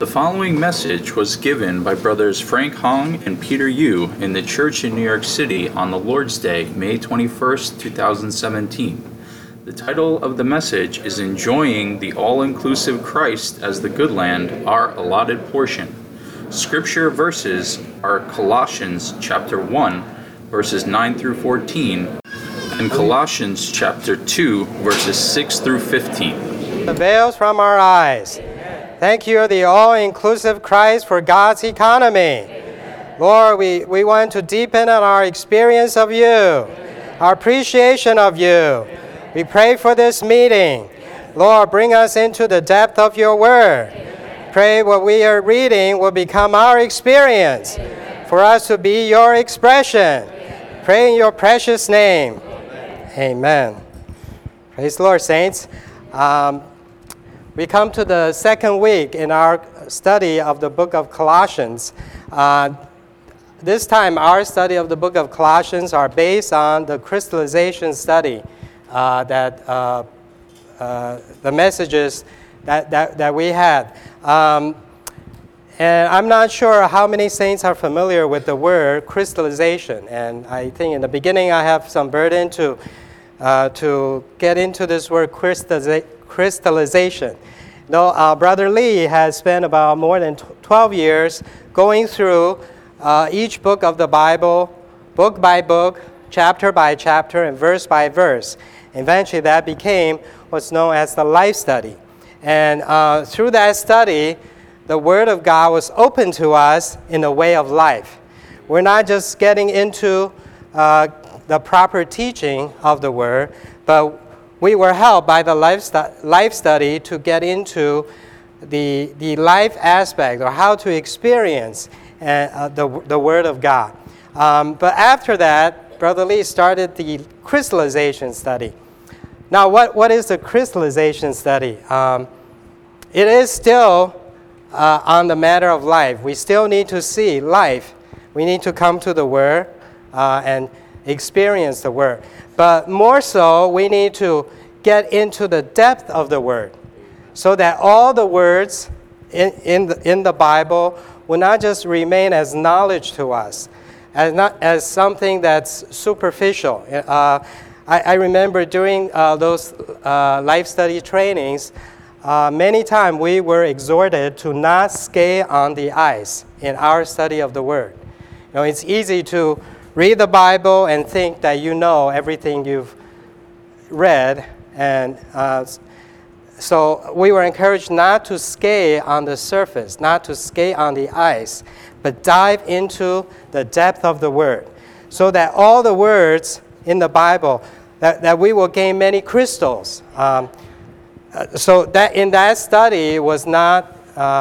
The following message was given by brothers Frank Hong and Peter Yu in the church in New York City on the Lord's Day, May 21st, 2017. The title of the message is Enjoying the All-Inclusive Christ as the Good Land, Our Allotted Portion. Scripture verses are Colossians chapter 1, verses 9 through 14, and Colossians chapter 2, verses 6 through 15. The veils from our eyes. Thank you, the all-inclusive Christ, for God's economy. Lord, we want to deepen our experience of you, our appreciation of you. We pray for this meeting. Lord, bring us into the depth of your word. Pray what we are reading will become our experience, for us to be your expression. Pray in your precious name. Amen. Praise the Lord, saints. We come to the second week in our study of the book of Colossians. This time, our study of the book of Colossians are based on the crystallization study that the messages that we had. And I'm not sure how many saints are familiar with the word crystallization. And I think in the beginning I have some burden to get into this word crystallization. Though Brother Lee has spent about more than 12 years going through each book of the Bible, book by book, chapter by chapter, and verse by verse. Eventually that became what's known as the life study. And through that study, the Word of God was open to us in the way of life. We're not just getting into the proper teaching of the Word, but we were helped by the life study to get into the life aspect, or how to experience the Word of God. But after that, Brother Lee started the crystallization study. Now, what is the crystallization study? It is still on the matter of life. We still need to see life. We need to come to the Word and experience the Word. But more so, we need to get into the depth of the Word, so that all the words in the Bible will not just remain as knowledge to us, as not as something that's superficial. I remember during those life study trainings, many times we were exhorted to not skate on the ice in our study of the Word. You know, it's easy to read the Bible and think that you know everything you've read, and so we were encouraged not to skate on the surface, not to skate on the ice, but dive into the depth of the Word, so that all the words in the Bible, that we will gain many crystals. So that in that study was not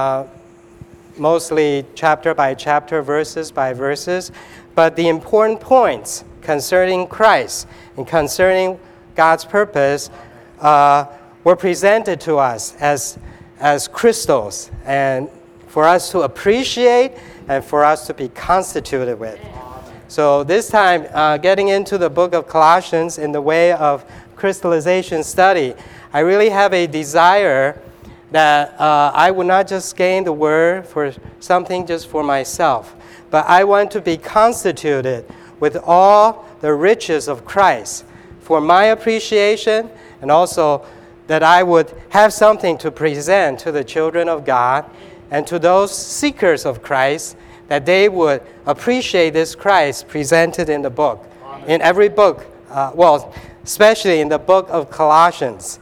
mostly chapter by chapter, verses by verses, but the important points concerning Christ and concerning God's purpose were presented to us as crystals, and for us to appreciate and for us to be constituted with. So this time, getting into the book of Colossians in the way of crystallization study, I really have a desire that I would not just gain the Word for something just for myself, but I want to be constituted with all the riches of Christ for my appreciation, and also that I would have something to present to the children of God and to those seekers of Christ, that they would appreciate this Christ presented in the book. Amen. In every book, especially in the book of Colossians.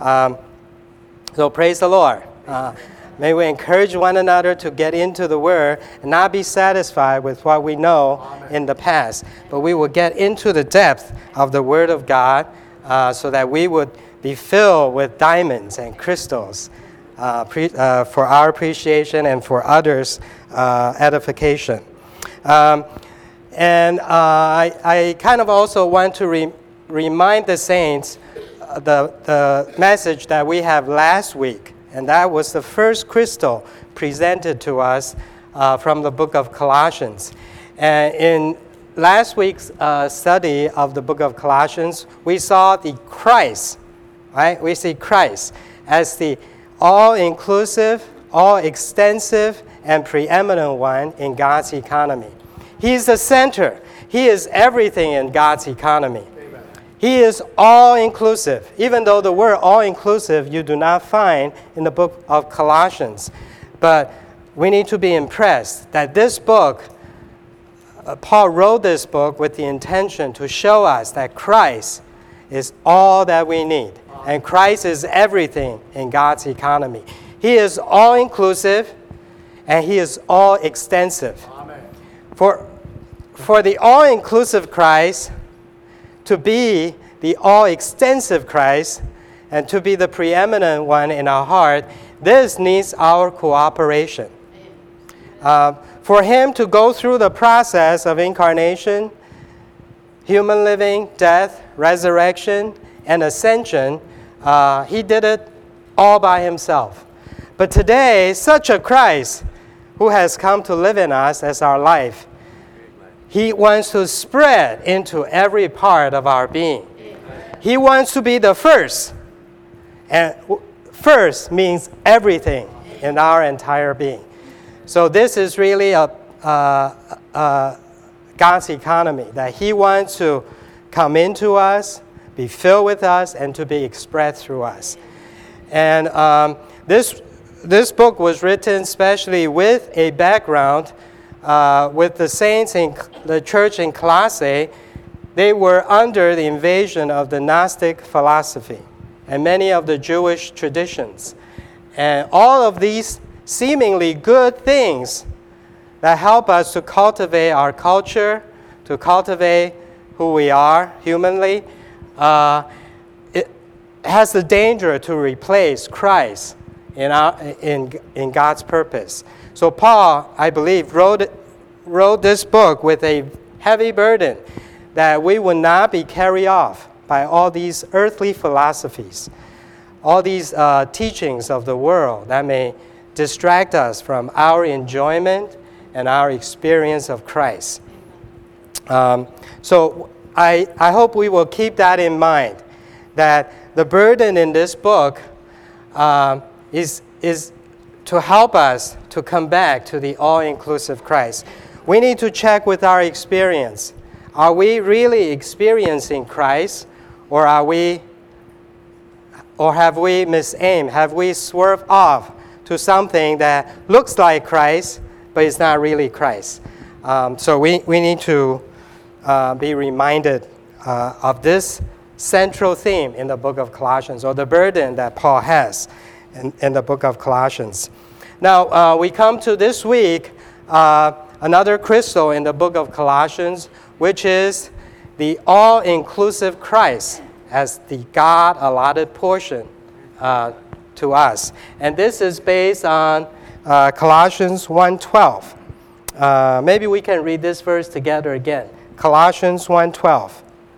So praise the Lord. May we encourage one another to get into the Word and not be satisfied with what we know in the past, but we will get into the depth of the Word of God so that we would be filled with diamonds and crystals for our appreciation and for others' edification. And I kind of also want to remind the saints the message that we have last week, and that was the first crystal presented to us from the book of Colossians. And in last week's study of the book of Colossians, we saw the Christ, right? We see Christ as the all-inclusive all extensive and preeminent one in God's economy. He is the center. He is everything in God's economy. Amen. He is all-inclusive. Even though the word all-inclusive you do not find in the book of Colossians. But we need to be impressed that this book, Paul wrote this book with the intention to show us that Christ is all that we need. And Christ is everything in God's economy. He is all-inclusive and He is all-extensive. Amen. For the all-inclusive Christ to be the all-extensive Christ and to be the preeminent one in our heart, this needs our cooperation. For Him to go through the process of incarnation, human living, death, resurrection, and ascension, He did it all by Himself. But today, such a Christ who has come to live in us as our life, He wants to spread into every part of our being. He wants to be the first. And first means everything in our entire being. So this is really God's economy, that He wants to come into us, be filled with us, and to be expressed through us. And this book was written especially with a background with the saints in the church in Colossae. They were under the invasion of the Gnostic philosophy and many of the Jewish traditions. And all of these seemingly good things that help us to cultivate our culture, to cultivate who we are humanly, it has the danger to replace Christ in God's purpose. So Paul, I believe, wrote this book with a heavy burden that we would not be carried off by all these earthly philosophies, all these teachings of the world that may distract us from our enjoyment and our experience of Christ. So I hope we will keep that in mind, that the burden in this book is to help us to come back to the all-inclusive Christ. We need to check with our experience. Are we really experiencing Christ, or have we misaimed? Have we swerved off to something that looks like Christ, but it's not really Christ? So we need to be reminded of this central theme in the book of Colossians, or the burden that Paul has in the book of Colossians. Now, we come to this week another crystal in the book of Colossians, which is the all-inclusive Christ as the God-allotted portion to us. And this is based on Colossians 1:12. Maybe we can read this verse together again. Colossians 1:12.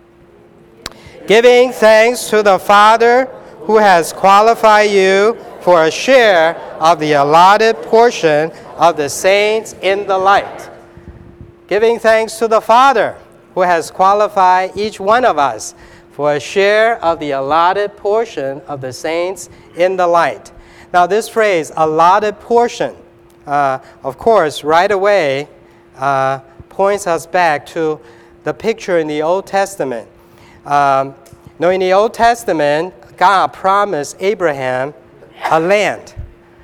Giving thanks to the Father who has qualified you for a share of the allotted portion of the saints in the light. Giving thanks to the Father who has qualified each one of us for a share of the allotted portion of the saints in the light. Now this phrase, allotted portion, of course, right away points us back to the picture in the Old Testament. In the Old Testament, God promised Abraham a land.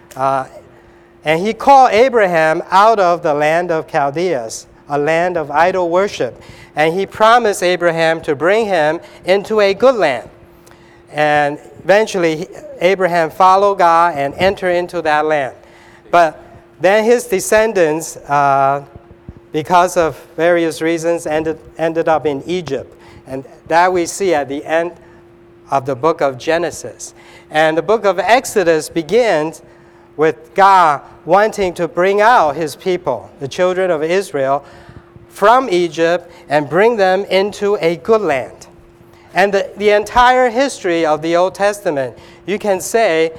And He called Abraham out of the land of Chaldeans, a land of idol worship. And He promised Abraham to bring him into a good land. And eventually, Abraham followed God and entered into that land. But then his descendants, because of various reasons, ended up in Egypt. And that we see at the end of the book of Genesis. And the book of Exodus begins with God wanting to bring out His people, the children of Israel, from Egypt and bring them into a good land. And the entire history of the Old Testament, you can say,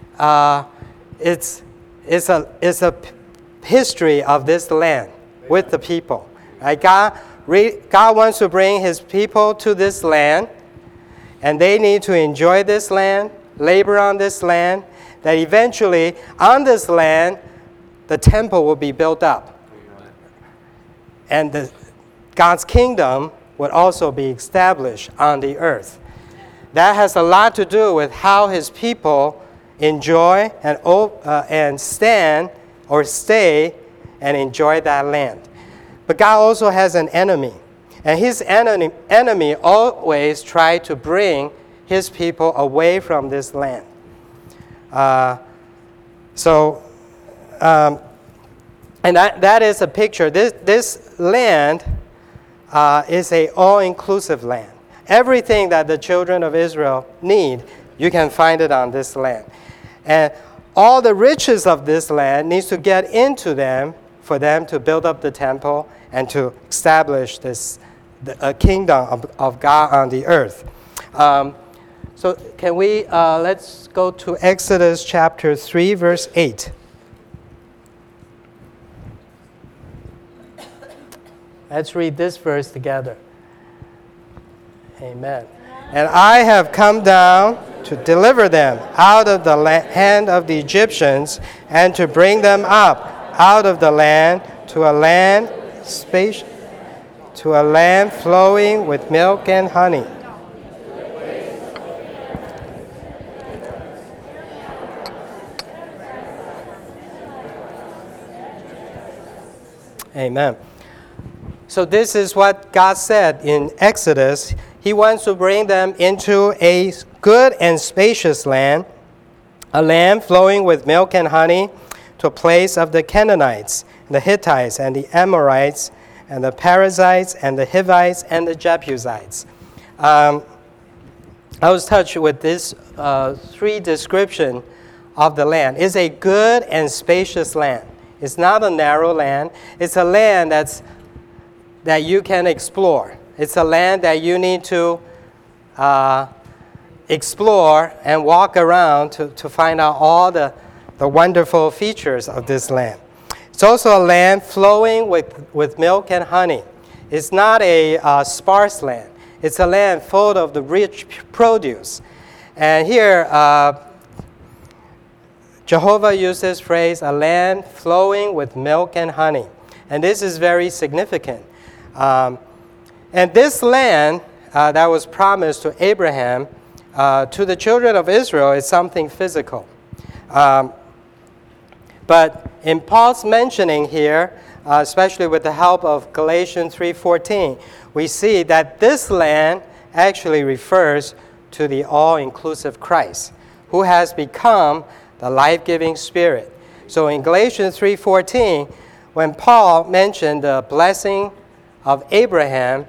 it's a history of this land with the people. Right? God wants to bring His people to this land, and they need to enjoy this land, labor on this land, that eventually on this land, the temple will be built up. And God's kingdom would also be established on the earth. That has a lot to do with how his people enjoy and stand or stay and enjoy that land. But God also has an enemy. And his enemy always tries to bring his people away from this land. And that is a picture. This land is an all-inclusive land. Everything that the children of Israel need, you can find it on this land. And all the riches of this land needs to get into them for them to build up the temple and to establish this kingdom of God on the earth. So can we, let's go to Exodus chapter 3, verse 8. Let's read this verse together. Amen. And I have come down to deliver them out of the hand of the Egyptians and to bring them up out of the land to a land spacious, to a land flowing with milk and honey. Amen. So this is what God said in Exodus. He wants to bring them into a good and spacious land, a land flowing with milk and honey, to a place of the Canaanites, the Hittites, and the Amorites, and the Perizzites, and the Hivites, and the Jebusites. I was touched with this three description of the land. It's a good and spacious land. It's not a narrow land. It's a land that you can explore. It's a land that you need to explore and walk around to find out all the wonderful features of this land. It's also a land flowing with milk and honey. It's not a sparse land. It's a land full of the rich produce. And here, Jehovah used this phrase, a land flowing with milk and honey. And this is very significant. And this land that was promised to Abraham, to the children of Israel, is something physical. But in Paul's mentioning here, especially with the help of Galatians 3:14, we see that this land actually refers to the all-inclusive Christ, who has become the life-giving Spirit. So in Galatians 3:14, when Paul mentioned the blessing of Abraham,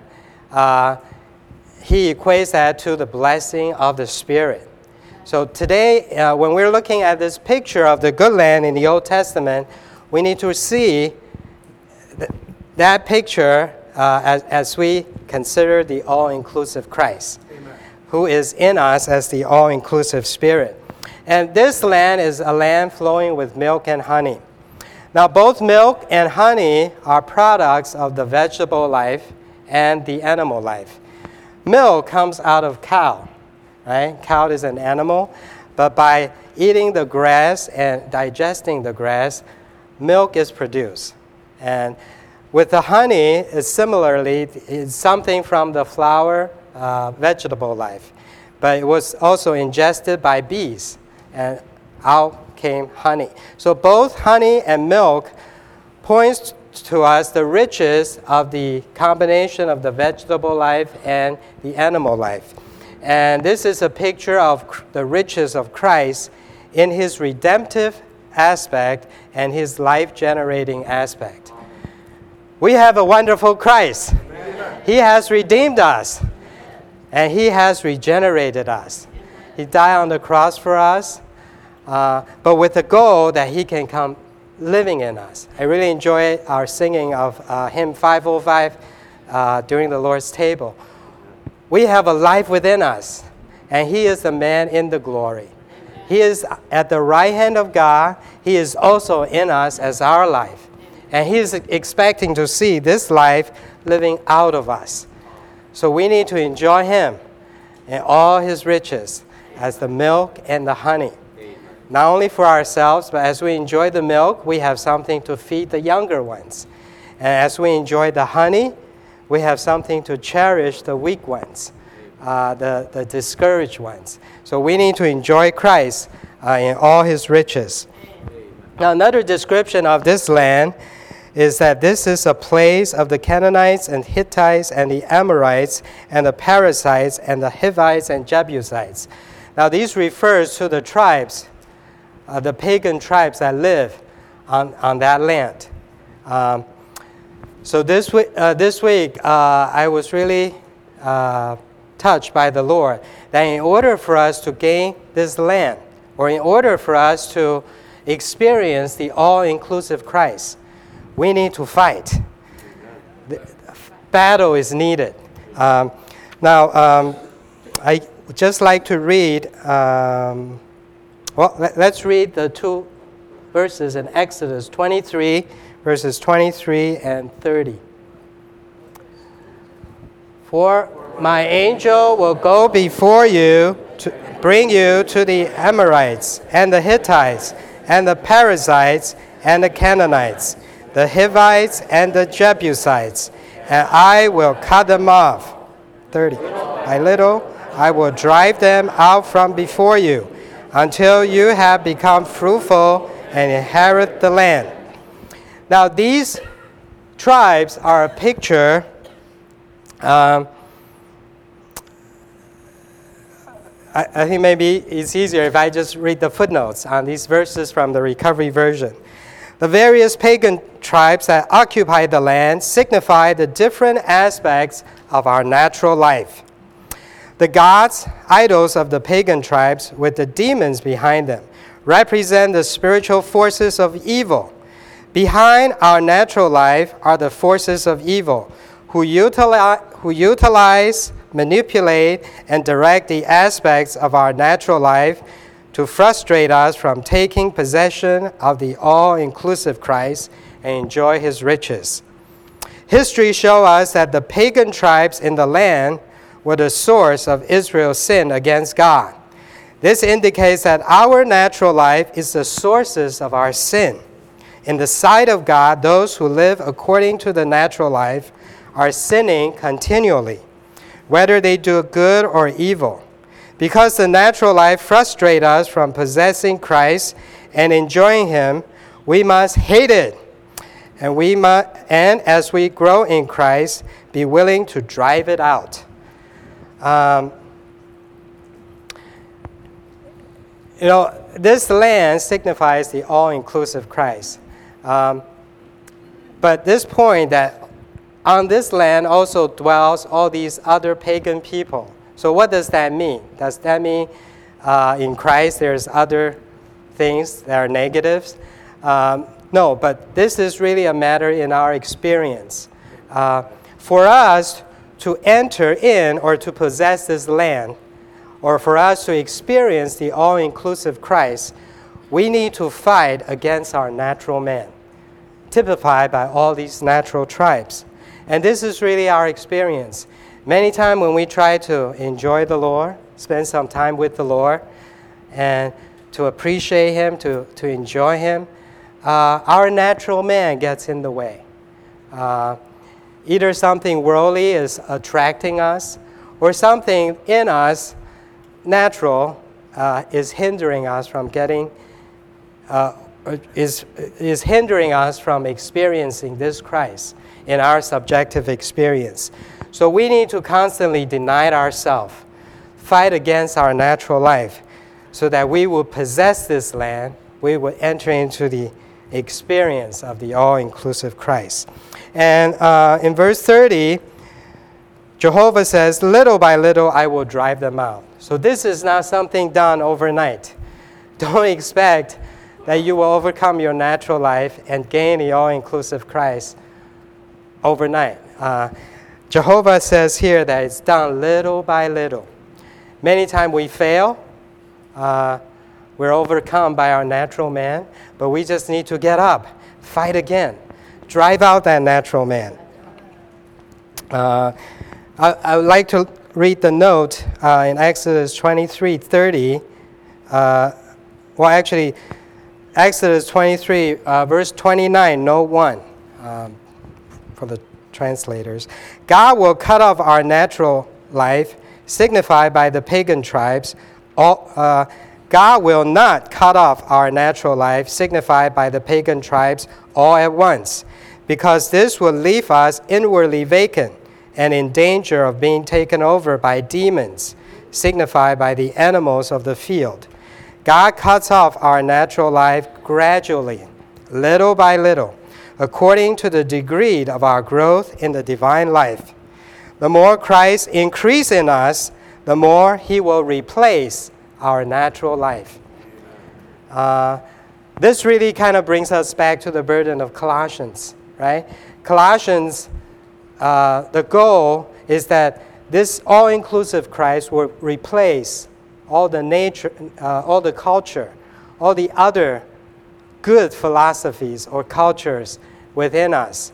he equates that to the blessing of the Spirit. So today, when we're looking at this picture of the good land in the Old Testament, we need to see that picture as we consider the all-inclusive Christ, Amen, who is in us as the all-inclusive Spirit. And this land is a land flowing with milk and honey. Now, both milk and honey are products of the vegetable life and the animal life. Milk comes out of cow, right? Cow is an animal, but by eating the grass and digesting the grass, milk is produced. And with the honey, it's similarly, it's something from the flower vegetable life, but it was also ingested by bees, and out came honey. So both honey and milk points to us the riches of the combination of the vegetable life and the animal life. And this is a picture of the riches of Christ in his redemptive aspect and his life-generating aspect. We have a wonderful Christ. Amen. He has redeemed us, and he has regenerated us. He died on the cross for us, but with the goal that he can come living in us. I really enjoy our singing of hymn 505 during the Lord's table. We have a life within us, and he is the man in the glory. He is at the right hand of God. He is also in us as our life. And he is expecting to see this life living out of us. So we need to enjoy him and all his riches as the milk and the honey. not only for ourselves, but as we enjoy the milk, we have something to feed the younger ones. And as we enjoy the honey, we have something to cherish the weak ones, the discouraged ones. So we need to enjoy Christ in all his riches. Now, another description of this land is that this is a place of the Canaanites and Hittites and the Amorites and the Perizzites and the Hivites and Jebusites. Now, these refers to the tribes, the pagan tribes that live on that land. So this week, I was really touched by the Lord that in order for us to gain this land, or in order for us to experience the all-inclusive Christ, we need to fight. The battle is needed. Now, I would just like to read, let's read the two verses in Exodus 23, verses 23 and 30. For my angel will go before you to bring you to the Amorites and the Hittites and the Perizzites and the Canaanites, the Hivites and the Jebusites, and I will cut them off. 30. By little, I will drive them out from before you until you have become fruitful and inherit the land. Now, these tribes are a picture. I think maybe it's easier if I just read the footnotes on these verses from the Recovery Version. The various pagan tribes that occupy the land signify the different aspects of our natural life. The gods, idols of the pagan tribes with the demons behind them, represent the spiritual forces of evil. Behind our natural life are the forces of evil who utilize, manipulate, and direct the aspects of our natural life to frustrate us from taking possession of the all-inclusive Christ and enjoy his riches. History shows us that the pagan tribes in the land were the source of Israel's sin against God. This indicates that our natural life is the sources of our sin. In the sight of God, those who live according to the natural life are sinning continually, whether they do good or evil. Because the natural life frustrates us from possessing Christ and enjoying him, we must hate it. And as we grow in Christ, be willing to drive it out. This land signifies the all-inclusive Christ. But this point that on this land also dwells all these other pagan people. So what does that mean? Does that mean in Christ there's other things that are negatives? No, but this is really a matter in our experience. For us to enter in or to possess this land, or for us to experience the all-inclusive Christ, we need to fight against our natural man, typified by all these natural tribes. And this is really our experience. Many times when we try to enjoy the Lord, spend some time with the Lord, and to appreciate him, to enjoy him, our natural man gets in the way. Either something worldly is attracting us, or something in us, natural, is hindering us from getting, is hindering us from experiencing this Christ in our subjective experience. So we need to constantly deny ourselves, fight against our natural life, so that we will possess this land, we will enter into the experience of the all-inclusive Christ. And in verse 30, Jehovah says, little by little I will drive them out. So this is not something done overnight. Don't expect that you will overcome your natural life and gain the all-inclusive Christ overnight. Jehovah says here that it's done little by little. Many times we fail. We're overcome by our natural man, but we just need to get up, fight again, drive out that natural man. I would like to read the note in Exodus 23:30. well, actually, Exodus 23, verse 29, note 1, for the translators. God will cut off our natural life, signified by the pagan tribes. God will not cut off our natural life, signified by the pagan tribes, all at once, because this will leave us inwardly vacant and in danger of being taken over by demons, signified by the animals of the field. God cuts off our natural life gradually, little by little, according to the degree of our growth in the divine life. The more Christ increases in us, the more he will replace our natural life. This really kind of brings us back to the burden of Colossians, right? Colossians, the goal is that this all-inclusive Christ will replace all the nature, all the culture, all the other good philosophies or cultures within us.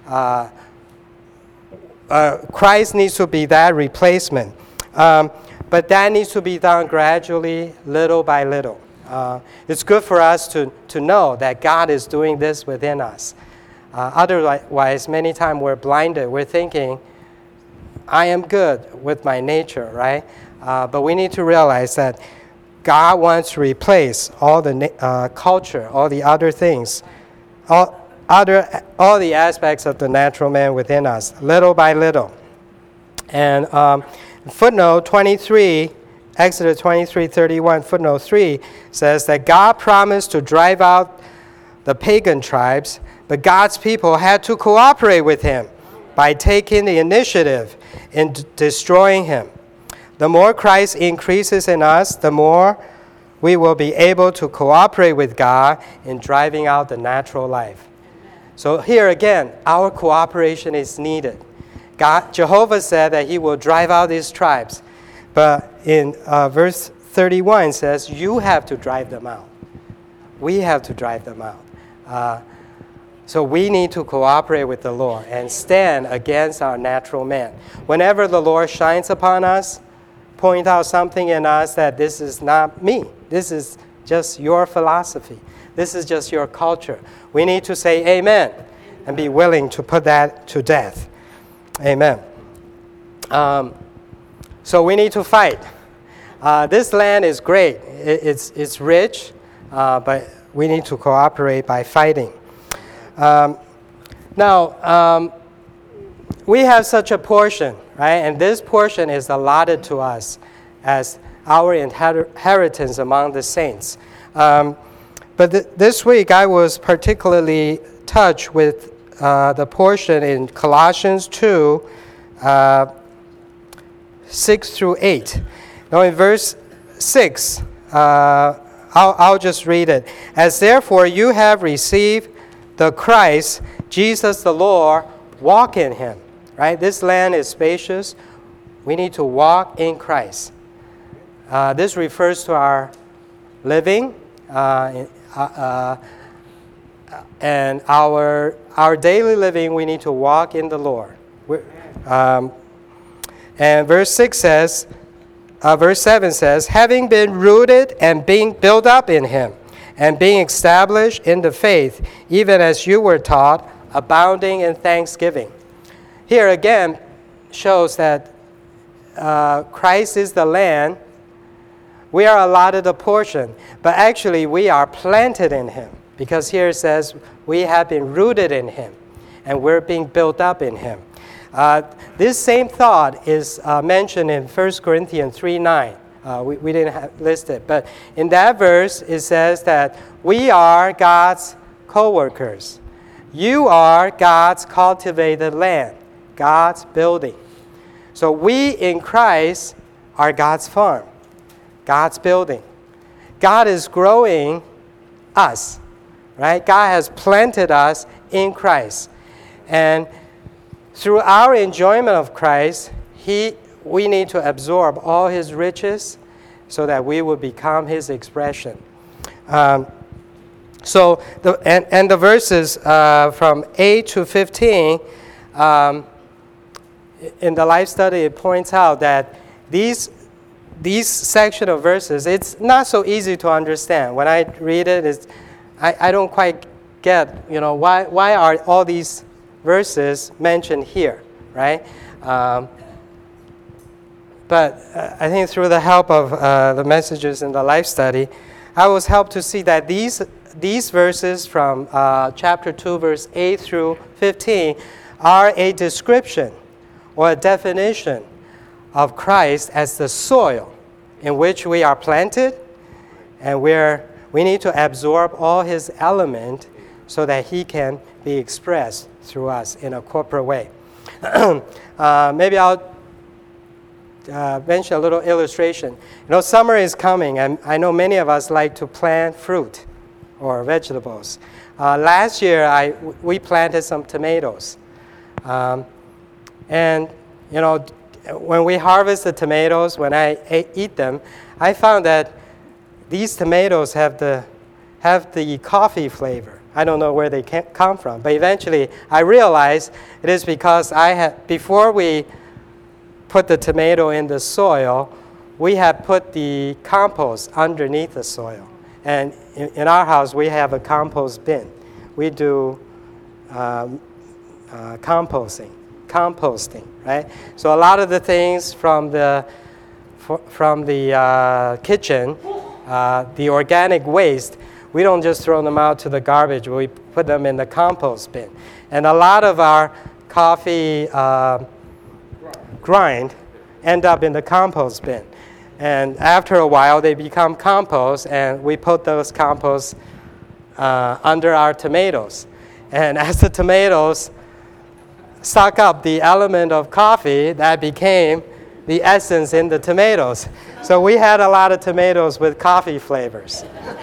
Christ needs to be that replacement. But that needs to be done gradually, little by little. It's good for us to know that God is doing this within us. Otherwise, many times we're blinded. We're thinking, I am good with my nature, right? But we need to realize that God wants to replace all the culture, all the other things, all the aspects of the natural man within us, little by little. And footnote 23, Exodus 23:31, footnote 3 says that God promised to drive out the pagan tribes, but God's people had to cooperate with him by taking the initiative in destroying him. The more Christ increases in us, the more we will be able to cooperate with God in driving out the natural life. So here again, our cooperation is needed. Jehovah said that he will drive out these tribes. But in verse 31 says, you have to drive them out. We have to drive them out. So we need to cooperate with the Lord and stand against our natural man. Whenever the Lord shines upon us, point out something in us that this is not me. This is just your philosophy. This is just your culture. We need to say amen and be willing to put that to death. Amen. So we need to fight. This land is great. It's rich, but we need to cooperate by fighting. Now, we have such a portion, right? And this portion is allotted to us as our inheritance among the saints. But this week, I was particularly touched with the portion in Colossians 2, 6 through 8. Now in verse 6, I'll just read it. As therefore you have received the Christ, Jesus the Lord, walk in him. Right? This land is spacious. We need to walk in Christ. This refers to our living and our daily living. We need to walk in the Lord. And verse 7 says, having been rooted and being built up in him, and being established in the faith, even as you were taught, abounding in thanksgiving. Here again shows that Christ is the land. We are allotted a portion, but actually we are planted in him, because here it says we have been rooted in him, and we're being built up in him. This same thought is mentioned in 1 Corinthians 3:9. We didn't list it, but in that verse it says that we are God's co-workers. You are God's cultivated land, God's building. So we in Christ are God's farm, God's building. God is growing us, right? God has planted us in Christ. And through our enjoyment of Christ, we need to absorb all his riches so that we will become his expression. So the verses from 8 to 15, in the life study, it points out that these these section of verses, it's not so easy to understand. When I read it, I don't quite get, why are all these verses mentioned here, right? But I think through the help of the messages in the life study, I was helped to see that these verses from chapter 2, verse 8 through 15 are a description or a definition of Christ as the soil in which we are planted, and where we need to absorb all his element so that he can be expressed through us in a corporate way. Maybe I'll mention a little illustration. Summer is coming, and I know many of us like to plant fruit or vegetables. Last year, we planted some tomatoes. And, when we harvest the tomatoes, when I eat them, I found that these tomatoes have the coffee flavor. I don't know where they come from, but eventually I realized it is because before we put the tomato in the soil, we have put the compost underneath the soil. And in our house, we have a compost bin. We do composting, right? So a lot of the things from the kitchen, the organic waste, we don't just throw them out to the garbage. We put them in the compost bin. And a lot of our coffee grind end up in the compost bin. And after a while, they become compost, and we put those composts under our tomatoes. And as the tomatoes suck up the element of coffee, that became the essence in the tomatoes. So we had a lot of tomatoes with coffee flavors.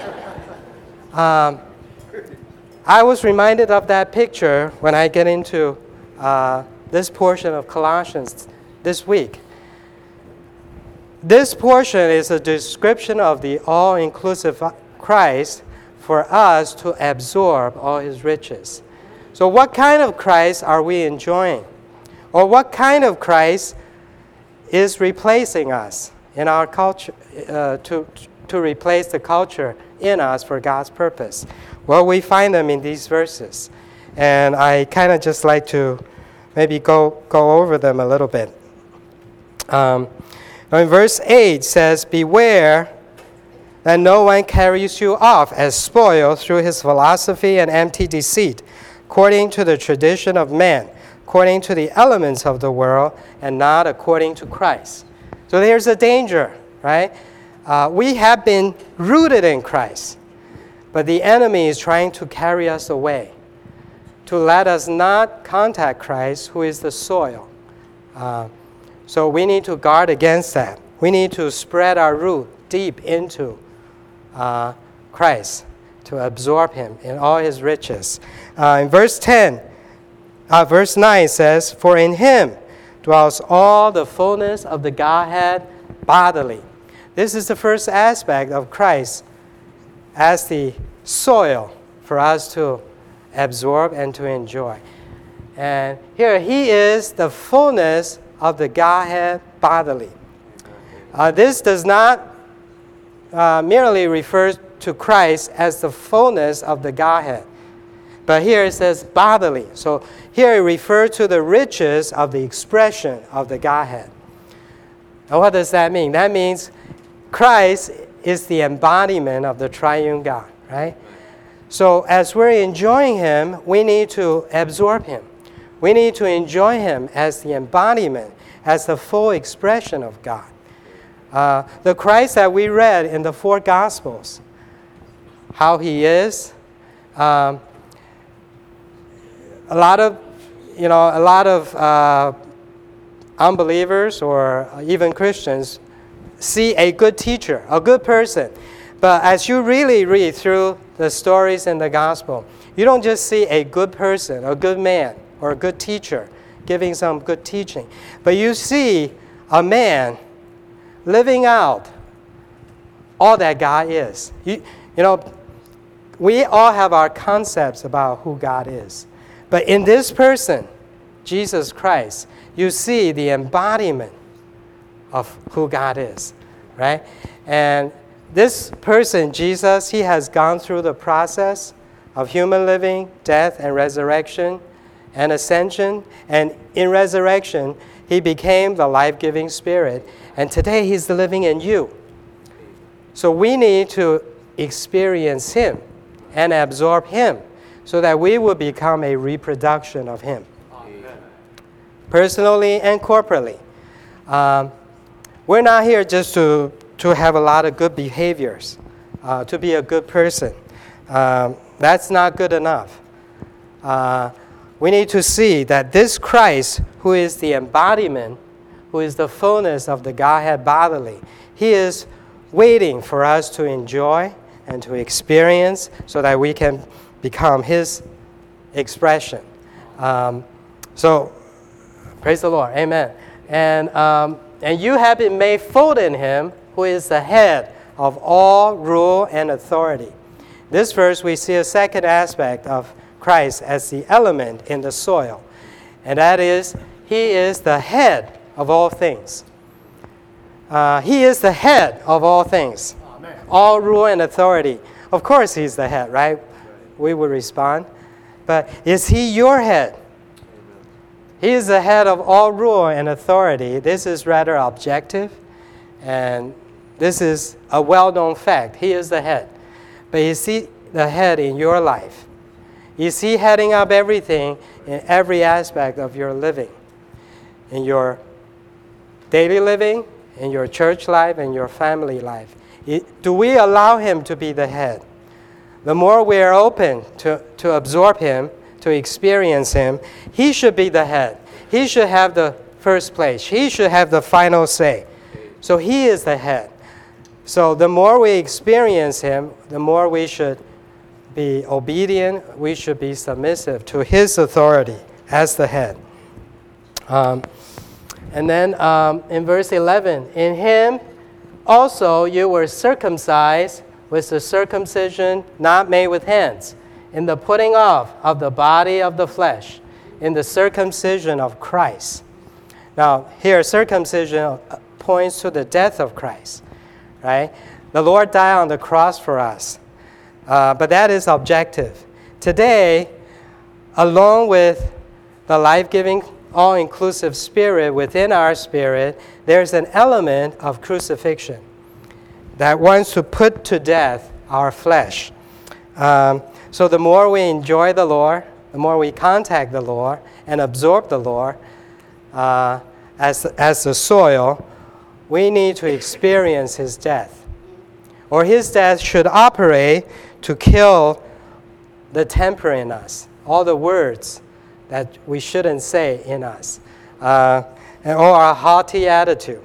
I was reminded of that picture when I get into this portion of Colossians this week. This portion is a description of the all-inclusive Christ for us to absorb all his riches. So what kind of Christ are we enjoying? Or what kind of Christ is replacing us in our culture, to replace the culture in us for God's purpose? Well, we find them in these verses. And I kind of just like to maybe go over them a little bit. In verse 8 says, "Beware that no one carries you off as spoil through his philosophy and empty deceit, according to the tradition of man, according to the elements of the world, and not according to Christ." So there's a danger, right? We have been rooted in Christ, but the enemy is trying to carry us away, to let us not contact Christ, who is the soil. So we need to guard against that. We need to spread our root deep into Christ, to absorb him in all his riches. In verse 9 says, "For in him dwells all the fullness of the Godhead bodily." This is the first aspect of Christ as the soil for us to absorb and to enjoy. And here he is the fullness of the Godhead bodily. This does not merely refer to Christ as the fullness of the Godhead, but here it says bodily. So here it refers to the riches of the expression of the Godhead. And what does that mean? That means Christ is the embodiment of the triune God, right? So as we're enjoying him, we need to absorb him. We need to enjoy him as the embodiment, as the full expression of God. The Christ that we read in the four Gospels, how he is, a lot of unbelievers or even Christians see a good teacher, a good person. But as you really read through the stories in the gospel, you don't just see a good person, a good man, or a good teacher giving some good teaching, but you see a man living out all that God is. We all have our concepts about who God is. But in this person, Jesus Christ, you see the embodiment of who God is. right? And this person, Jesus, he has gone through the process of human living, death, and resurrection, and ascension. And in resurrection, he became the life-giving Spirit. And today, he's living in you. So we need to experience him and absorb him so that we will become a reproduction of him. Amen. Personally and corporately. We're not here just to have a lot of good behaviors, to be a good person. That's not good enough. We need to see that this Christ, who is the embodiment, who is the fullness of the Godhead bodily, he is waiting for us to enjoy and to experience so that we can become his expression. So, praise the Lord. Amen. And you have been made full in him, who is the head of all rule and authority. This verse, we see a second aspect of Christ as the element in the soil. And that is, he is the head of all things. He is the head of all things. Amen. All rule and authority. Of course he's the head, right? We would respond. But is he your head? He is the head of all rule and authority. This is rather objective, and this is a well-known fact. He is the head. But is he the head in your life? Is he heading up everything in every aspect of your living? In your daily living, in your church life, in your family life? Do we allow him to be the head? The more we are open to absorb him, to experience him, he should be the head. He should have the first place. He should have the final say. So he is the head. So the more we experience him, the more we should be obedient. We should be submissive to his authority as the head. And then in verse 11, in him also you were circumcised with the circumcision not made with hands, in the putting off of the body of the flesh, in the circumcision of Christ. Now, here, circumcision points to the death of Christ, right? The Lord died on the cross for us, but that is objective. Today, along with the life-giving, all-inclusive Spirit within our spirit, there's an element of crucifixion that wants to put to death our flesh. So the more we enjoy the Lord, the more we contact the Lord and absorb the Lord as the soil, we need to experience his death. Or his death should operate to kill the temper in us, all the words that we shouldn't say in us, or our haughty attitude.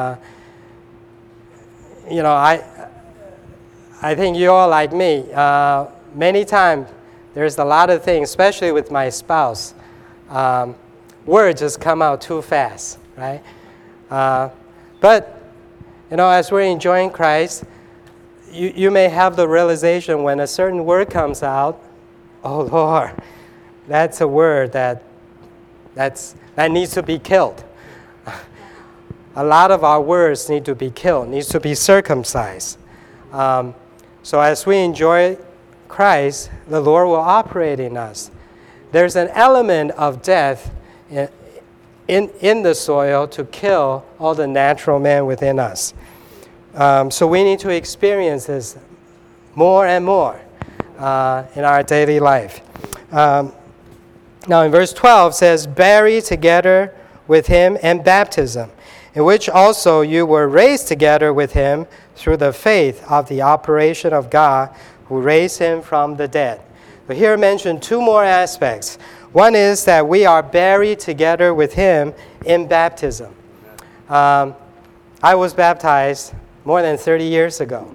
I think you all like me. Many times there's a lot of things, especially with my spouse. Words just come out too fast, right? But, as we're enjoying Christ, you may have the realization when a certain word comes out, oh Lord, that's a word that needs to be killed. A lot of our words need to be killed, needs to be circumcised. So as we enjoy Christ, the Lord will operate in us. There's an element of death in the soil to kill all the natural man within us. So we need to experience this more and more in our daily life. Now in verse 12 says, buried together with him in baptism, in which also you were raised together with him through the faith of the operation of God who raised him from the dead. But here I mention two more aspects. One is that we are buried together with him in baptism. I was baptized more than 30 years ago.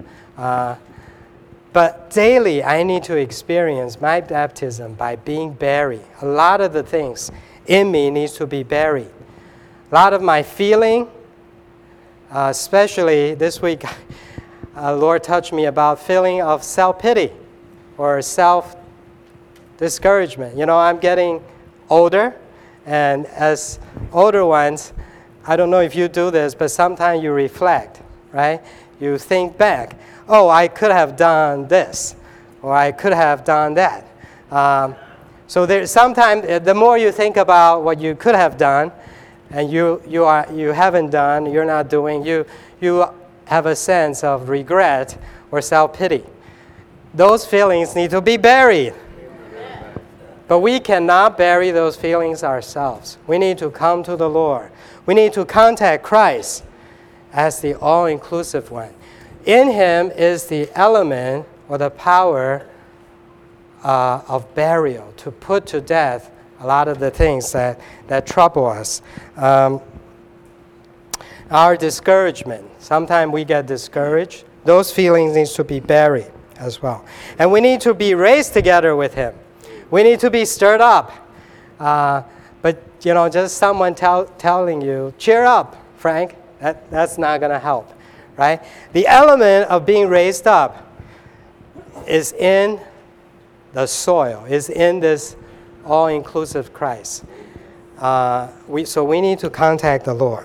But daily, I need to experience my baptism by being buried. A lot of the things in me needs to be buried. A lot of my feeling, especially this week, Lord touched me about feeling of self-pity or self-discouragement. I'm getting older, and as older ones, I don't know if you do this, but sometimes you reflect right? You think back, oh, I could have done this, or I could have done that. So sometimes the more you think about what you could have done, and you haven't done, you're not doing, you have a sense of regret or self-pity. Those feelings need to be buried. But we cannot bury those feelings ourselves. We need to come to the Lord. We need to contact Christ as the all-inclusive one. In Him is the element or the power of burial, to put to death a lot of the things that trouble us. Our discouragement. Sometimes we get discouraged. Those feelings need to be buried as well. And we need to be raised together with Him. We need to be stirred up. But, just someone telling you, cheer up, Frank, that's not going to help, right? The element of being raised up is in the soil, is in this all-inclusive Christ. So we need to contact the Lord.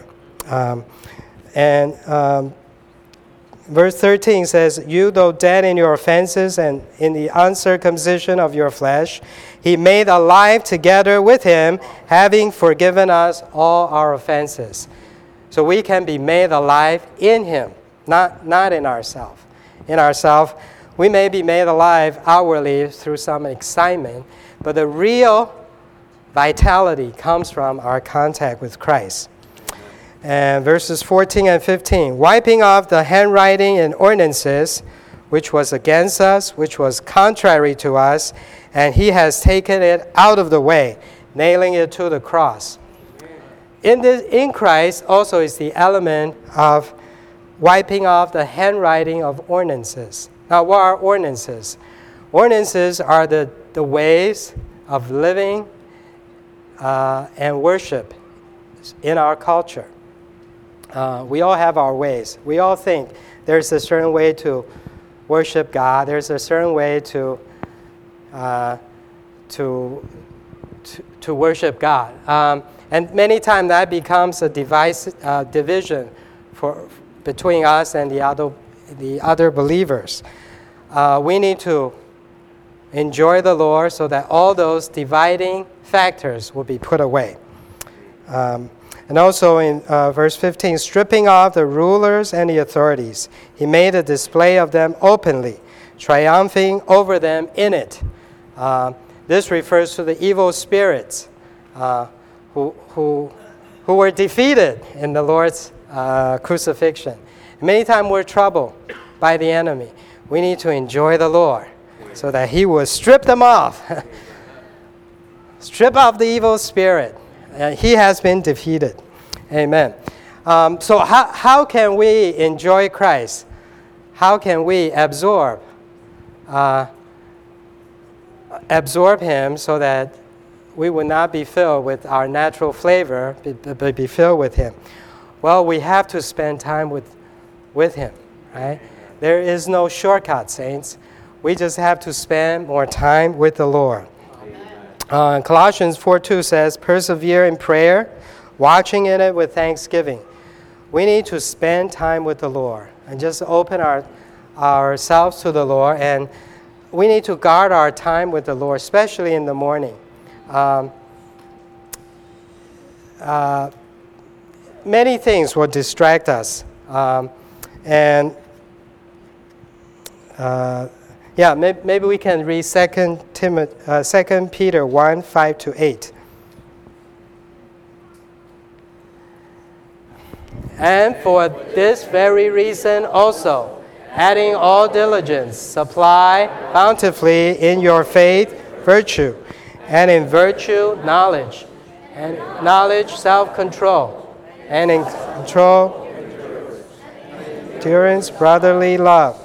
Verse 13 says, you, though dead in your offenses and in the uncircumcision of your flesh, He made alive together with Him, having forgiven us all our offenses. So we can be made alive in Him, not in ourselves. In ourselves, we may be made alive outwardly through some excitement, but the real vitality comes from our contact with Christ. And verses 14 and 15, wiping off the handwriting and ordinances, which was against us, which was contrary to us, and He has taken it out of the way, nailing it to the cross. In Christ also is the element of wiping off the handwriting of ordinances. Now, what are ordinances? Ordinances are the ways of living and worship in our culture. We all have our ways. We all think there's a certain way to worship God. There's a certain way to worship God. And many times that becomes a division between us and the other believers. We need to enjoy the Lord so that all those dividing factors will be put away. And also in verse 15, stripping off the rulers and the authorities, He made a display of them openly, triumphing over them in it. This refers to the evil spirits who were defeated in the Lord's crucifixion. Many times we're troubled by the enemy. We need to enjoy the Lord so that He will strip them off. Strip off the evil spirit. He has been defeated. Amen. So how can we enjoy Christ? How can we absorb Him so that we will not be filled with our natural flavor, but be filled with Him? Well, we have to spend time with Him, right? There is no shortcut, saints. We just have to spend more time with the Lord. Colossians 4:2 says, persevere in prayer, watching in it with thanksgiving. We need to spend time with the Lord and just open ourselves to the Lord, and we need to guard our time with the Lord, especially in the morning. Many things will distract us. Maybe we can read 2 Peter 1, 5-8. And for this very reason also, adding all diligence, supply bountifully in your faith virtue, and in virtue knowledge, and knowledge self-control, and in control endurance brotherly love.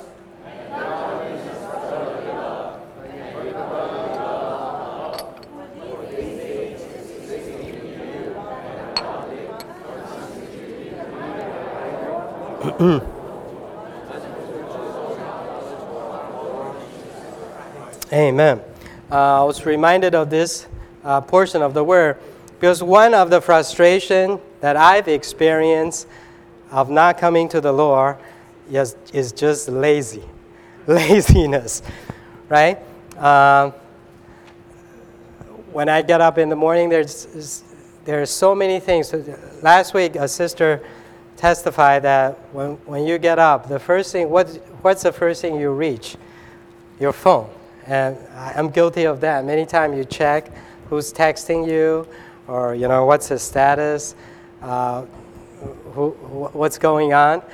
Amen. I was reminded of this portion of the word because one of the frustration that I've experienced of not coming to the Lord is just laziness, right? When I get up in the morning, there's so many things. Last week, a sister testified that when you get up, the first thing, what's the first thing you reach? Your phone. And I'm guilty of that. Many times you check who's texting you, or what's the status, what's going on.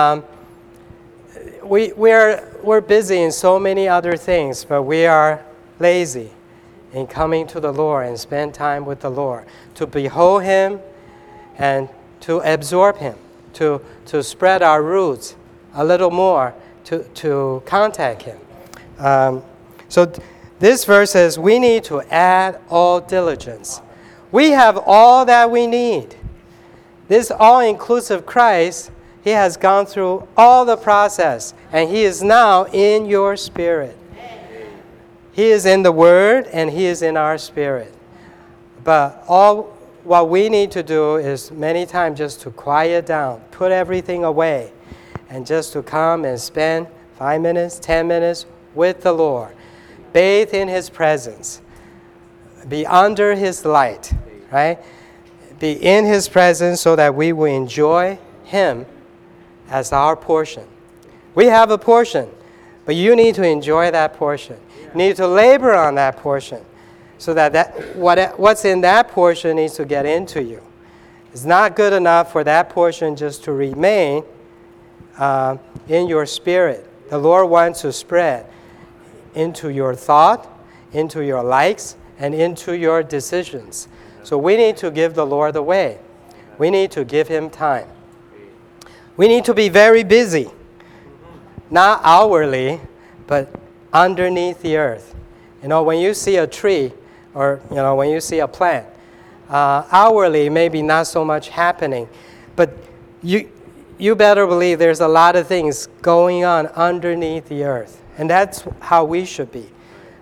We're busy in so many other things, but we are lazy in coming to the Lord and spend time with the Lord, to behold Him and to absorb Him, to spread our roots a little more, to contact Him. So this verse says we need to add all diligence. We have all that we need. This all-inclusive Christ, He has gone through all the process, and He is now in your spirit. He is in the Word, and He is in our spirit. But all what we need to do is many times just to quiet down, put everything away, and just to come and spend 5 minutes, 10 minutes with the Lord. Bathe in His presence. Be under His light, right? Be in His presence so that we will enjoy Him as our portion. We have a portion, but you need to enjoy that portion. You need to labor on that portion so that what's in that portion needs to get into you. It's not good enough for that portion just to remain in your spirit. The Lord wants to spread into your thought, into your likes, and into your decisions. So we need to give the Lord the way. We need to give Him time. We need to be very busy, not outwardly, but underneath the earth. When you see a tree, or when you see a plant, outwardly maybe not so much happening, but you better believe there's a lot of things going on underneath the earth. And that's how we should be.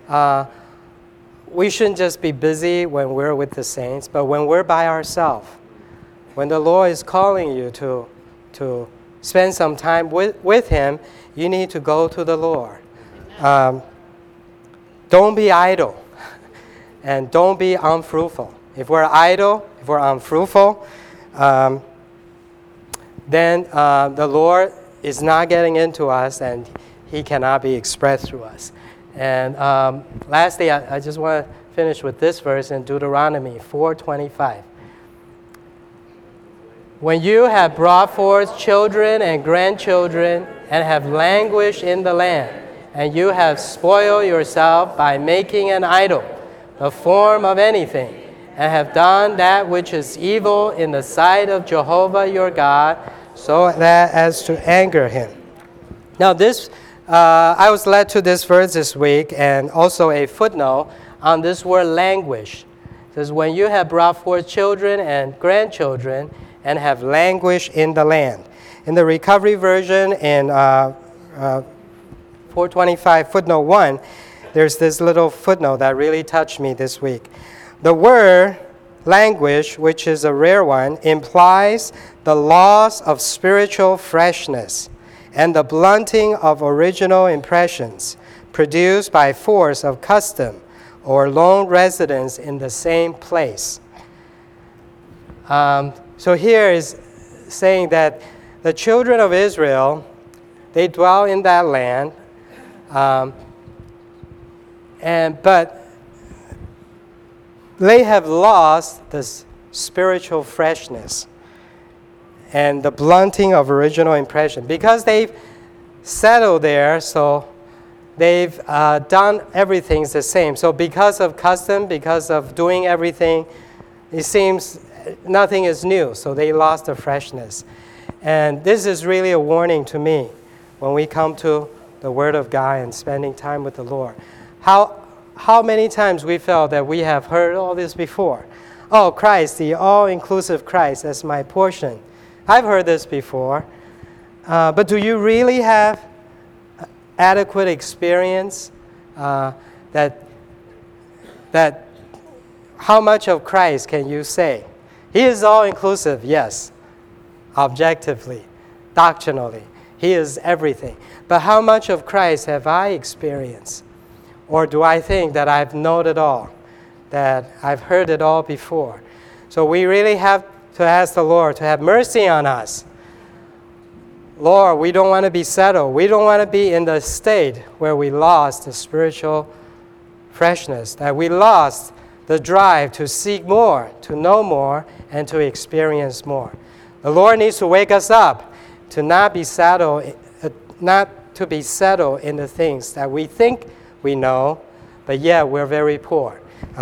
We shouldn't just be busy when we're with the saints, but when we're by ourselves, when the Lord is calling you to spend some time with Him, you need to go to the Lord. Don't be idle, and don't be unfruitful. If we're idle, if we're unfruitful, then the Lord is not getting into us, and He cannot be expressed through us. And lastly, I just want to finish with this verse in Deuteronomy 4:25. When you have brought forth children and grandchildren and have languished in the land, and you have spoiled yourself by making an idol, the form of anything, and have done that which is evil in the sight of Jehovah your God, so that as to anger Him. Now this, I was led to this verse this week, and also a footnote on this word languish. It says, when you have brought forth children and grandchildren and have languished in the land. In the Recovery Version, in 425 footnote 1, there's this little footnote that really touched me this week. The word languish, which is a rare one, implies the loss of spiritual freshness and the blunting of original impressions produced by force of custom or long residence in the same place. So here is saying that the children of Israel, they dwell in that land, but they have lost this spiritual freshness and the blunting of original impression. Because they've settled there, so they've done everything the same. So because of custom, because of doing everything, it seems nothing is new. So they lost the freshness. And this is really a warning to me when we come to the Word of God and spending time with the Lord. How many times we felt that we have heard all this before? Oh, Christ, the all-inclusive Christ, that's my portion. I've heard this before. But do you really have adequate experience that how much of Christ can you say? He is all-inclusive, yes, objectively, doctrinally. He is everything. But how much of Christ have I experienced? Or do I think that I've known it all, that I've heard it all before? So we really have to ask the Lord to have mercy on us. Lord, we don't want to be settled. We don't want to be in the state where we lost the spiritual freshness, that we lost the drive to seek more, to know more, and to experience more. The Lord needs to wake us up to not be settled in the things that we think we know, but yet we're very poor.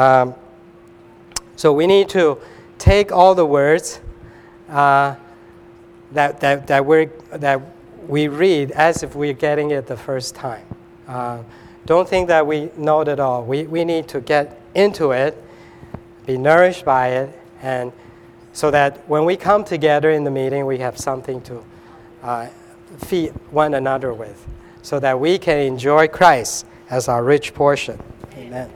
So we need to take all the words that we read as if we're getting it the first time. Don't think that we know it all. We need to get into it, be nourished by it, and so that when we come together in the meeting, we have something to feed one another with, so that we can enjoy Christ as our rich portion. Amen.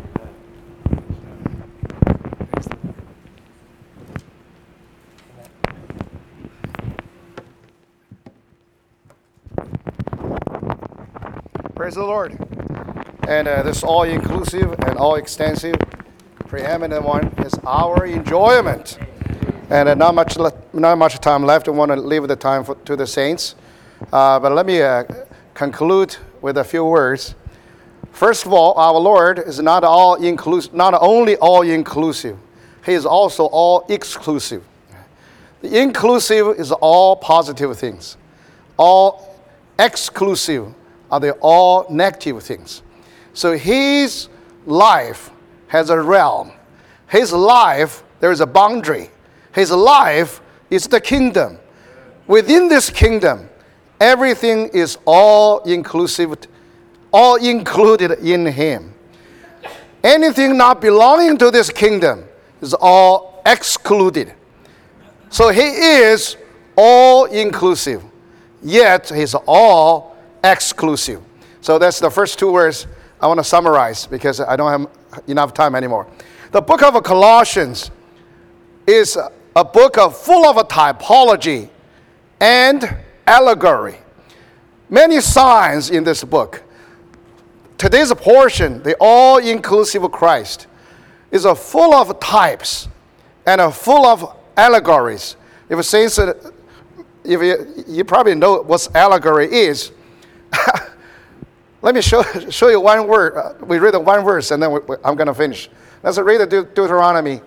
Praise the Lord. And this all-inclusive and all-extensive, preeminent one is our enjoyment. And not much time left. I want to leave the time to the saints. But let me conclude with a few words. First of all, our Lord is not only all-inclusive, He is also all-exclusive. The inclusive is all positive things. All exclusive are the all negative things. So His life has a realm. His life, there is a boundary. His life is the kingdom. Within this kingdom, everything is all inclusive, all included in Him. Anything not belonging to this kingdom is all excluded. So He is all inclusive, yet He's all exclusive. So that's the first two words I want to summarize because I don't have enough time anymore. The book of Colossians is a book full of typology and allegory. Many signs in this book. Today's portion, the all-inclusive Christ, is full of types and full of allegories. If you probably know what allegory is. Let me show you one word. We read one verse and then I'm going to finish. Let's read Deuteronomy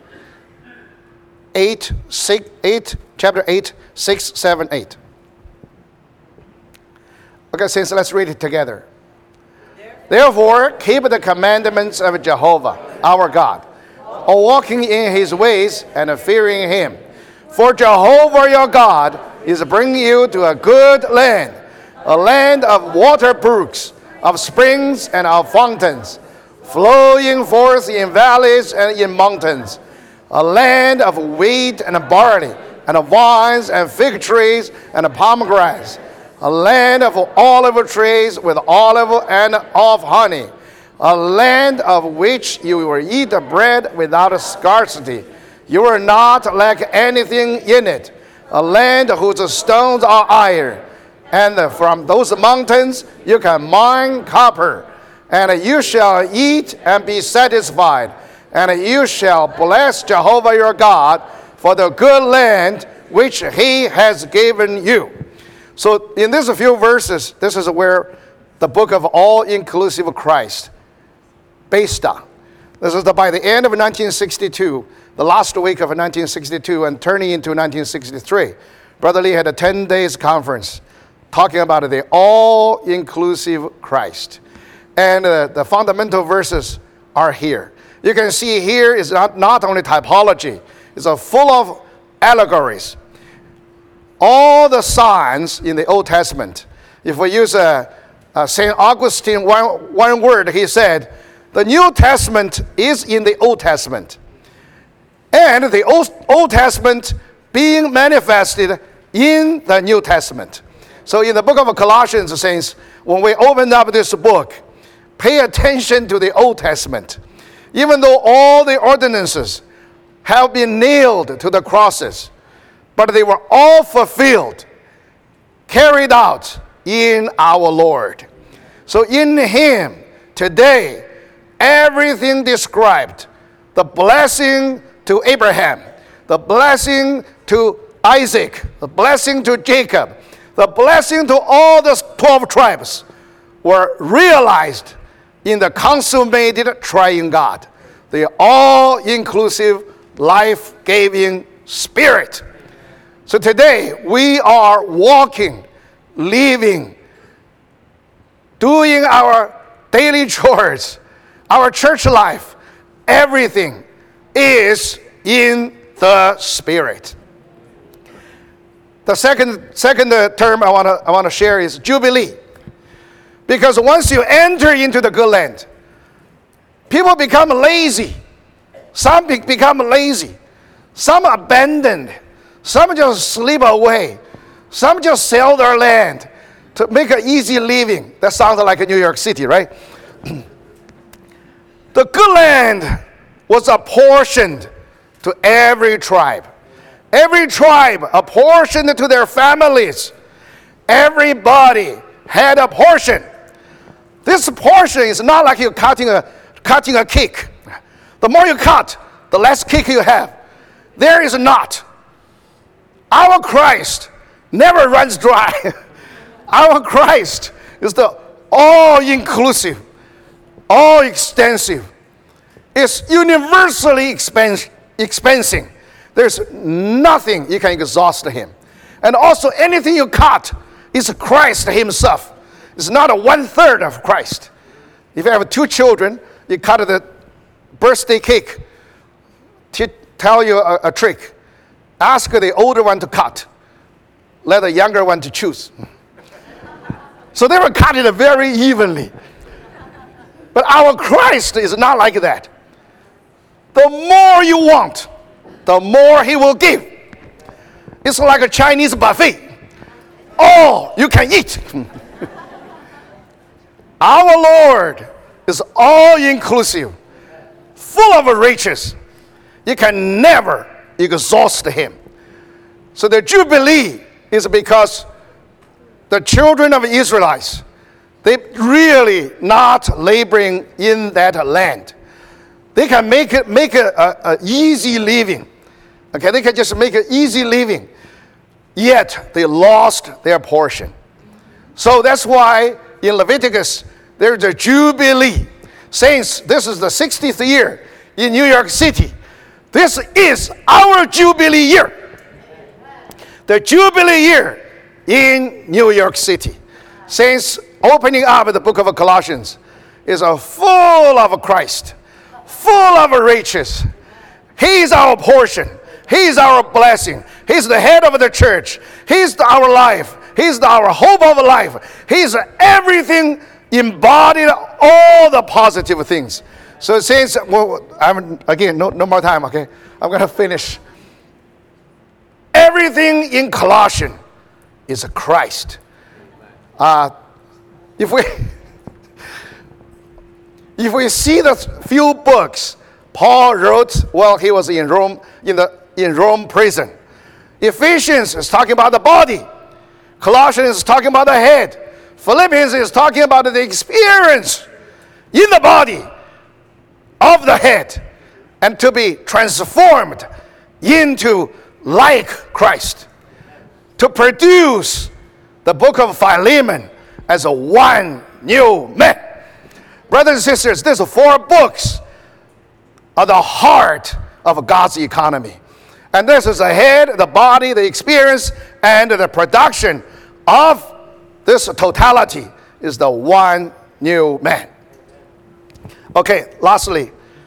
8, chapter 8, 6, 7, 8. Okay, saints, let's read it together. Therefore, keep the commandments of Jehovah, our God, walking in His ways and fearing Him. For Jehovah your God is bringing you to a good land, a land of water brooks, of springs and of fountains, flowing forth in valleys and in mountains, a land of wheat and barley, and of vines and fig trees and pomegranates, a land of olive trees with olive and of honey, a land of which you will eat bread without scarcity. You will not lack anything in it, a land whose stones are iron, and from those mountains you can mine copper, and you shall eat and be satisfied, and you shall bless Jehovah your God for the good land which He has given you. So in these few verses, this is where the book of all-inclusive Christ based on. This is by the end of 1962, the last week of 1962 and turning into 1963. Brother Lee had a 10 days conference talking about the all-inclusive Christ. And the fundamental verses are here. You can see here is not only typology, it's full of allegories. All the signs in the Old Testament, if we use St. Augustine one word, he said, the New Testament is in the Old Testament. And the Old Testament being manifested in the New Testament. So in the book of Colossians, saints, when we open up this book, pay attention to the Old Testament. Even though all the ordinances have been nailed to the crosses, but they were all fulfilled, carried out in our Lord. So in Him, today, everything described, the blessing to Abraham, the blessing to Isaac, the blessing to Jacob, the blessing to all the 12 tribes were realized in the consummated triune God, the all-inclusive, life-giving Spirit. So today, we are walking, living, doing our daily chores, our church life. Everything is in the Spirit. The second term I want to share is Jubilee. Because once you enter into the good land, people become lazy. Some become lazy. Some abandoned. Some just slip away. Some just sell their land to make an easy living. That sounds like New York City, right? The good land was apportioned to every tribe. Every tribe apportioned to their families. Everybody had a portion. This portion is not like you're cutting a cake. The more you cut, the less cake you have. There is not. Our Christ never runs dry. Our Christ is the all-inclusive, all-extensive. It's universally expensing. There's nothing you can exhaust Him. And also anything you cut is Christ Himself. It's not a 1/3 of Christ. If you have 2 children, you cut the birthday cake. To tell you a trick, ask the older one to cut. Let the younger one to choose. So they were cut it very evenly. But our Christ is not like that. The more you want, the more He will give. It's like a Chinese buffet. All you can eat. Our Lord is all-inclusive, full of riches. You can never exhaust Him. So the Jubilee is because the children of Israelites, they really not laboring in that land. They can make a easy living. Okay, they can just make an easy living. Yet they lost their portion. So that's why in Leviticus there's a Jubilee. Saints, this is the 60th year in New York City. This is our Jubilee year. The Jubilee year in New York City. Saints, opening up the book of Colossians is full of Christ, full of riches. He is our portion. He is our blessing. He's the head of the church. He's our life. He's our hope of life. He's everything embodied, all the positive things. So it says, well, again, no more time, okay? I'm going to finish. Everything in Colossians is Christ. If we see the few books Paul wrote while he was in Rome, in Rome prison. Ephesians is talking about the body. Colossians is talking about the head. Philippians is talking about the experience in the body of the head and to be transformed into like Christ. To produce the book of Philemon as a one new man. Brothers and sisters, these 4 books are the heart of God's economy. And this is the head, the body, the experience, and the production of this totality is the one new man. Okay, lastly,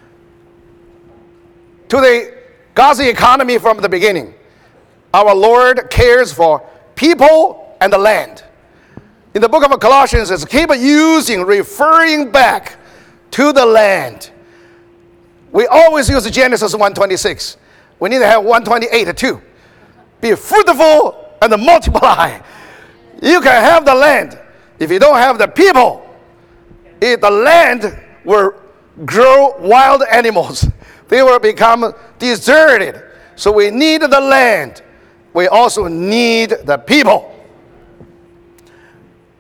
to the God's economy from the beginning, our Lord cares for people and the land. In the book of Colossians, it's keep referring back to the land. We always use Genesis 1:26. We need to have 1:28 too. Be fruitful and multiply. You can have the land. If you don't have the people, the land will grow wild animals. They will become deserted. So we need the land. We also need the people.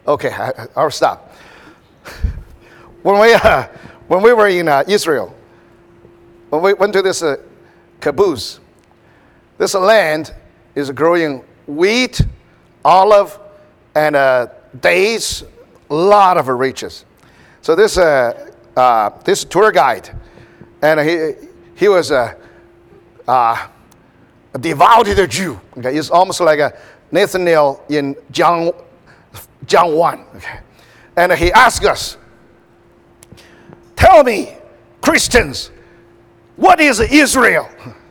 Okay, I'll stop. When we were in Israel, when we went to this kibbutz, this land is growing wheat, olive, and dates, a lot of riches. So this tour guide, and he was a devout Jew. Okay, he's almost like a Nathaniel in John 1. Okay, and he asked us, "Tell me, Christians, what is Israel?"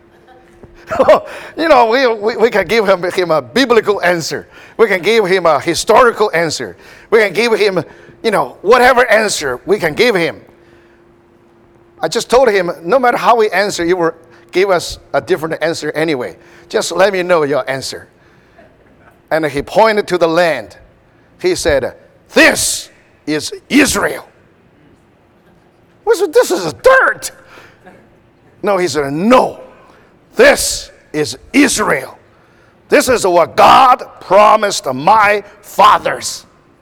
You know, we can give him a biblical answer. We can give him a historical answer. We can give him, whatever answer we can give him. I just told him, no matter how we answer, you will give us a different answer anyway. Just let me know your answer. And he pointed to the land. He said, "This is Israel." I said, "This is dirt." No, he said, "No. This is Israel. This is what God promised my fathers."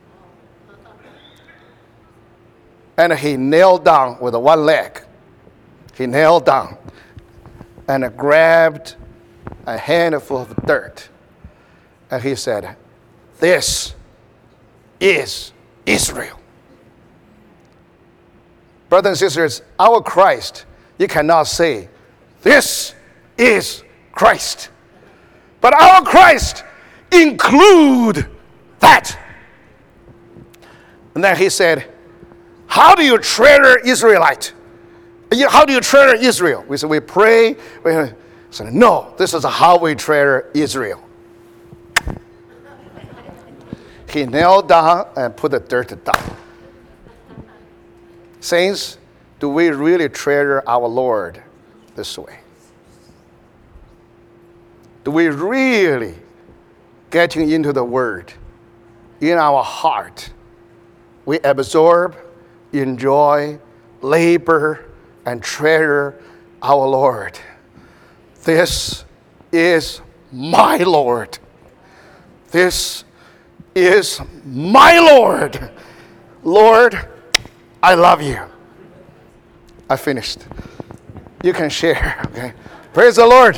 And he knelt down with one leg. He knelt down and grabbed a handful of dirt. And he said, "This is Israel." Brothers and sisters, our Christ, you cannot say, "This is Christ." But our Christ include that. And then he said, "How do you treasure Israelite? How do you treasure Israel?" We said, "We pray." We said, "No, this is how we treasure Israel." He knelt down and put the dirt down. Saints, do we really treasure our Lord this way? Do we really getting into the Word in our heart? We absorb, enjoy, labor, and treasure our Lord. This is my Lord. This is my Lord. Lord, I love you. I finished. You can share. Okay. Praise the Lord.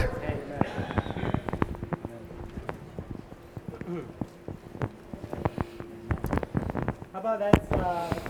How about that?